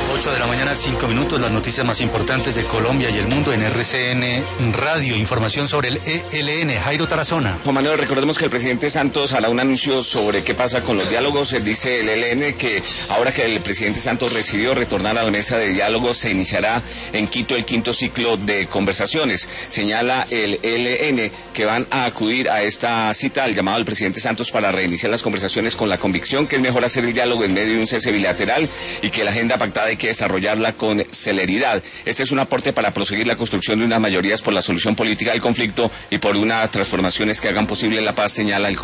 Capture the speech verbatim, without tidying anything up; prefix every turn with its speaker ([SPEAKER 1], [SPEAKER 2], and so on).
[SPEAKER 1] ocho de la mañana, cinco minutos, las noticias más importantes de Colombia y el mundo en R C N Radio. Información sobre el E L N. Jairo Tarazona.
[SPEAKER 2] Juan Manuel, recordemos que el presidente Santos hará un anuncio sobre qué pasa con los diálogos. Dice el E L N que ahora que el presidente Santos decidió retornar a la mesa de diálogos, se iniciará en Quito el quinto ciclo de conversaciones. Señala el E L N que van a acudir a esta cita al llamado del presidente Santos para reiniciar las conversaciones con la convicción que es mejor hacer el diálogo en medio de un cese bilateral y que la agenda pactada hay que desarrollarla con celeridad. Este es un aporte para proseguir la construcción de unas mayorías por la solución política del conflicto y por unas transformaciones que hagan posible la paz, señala el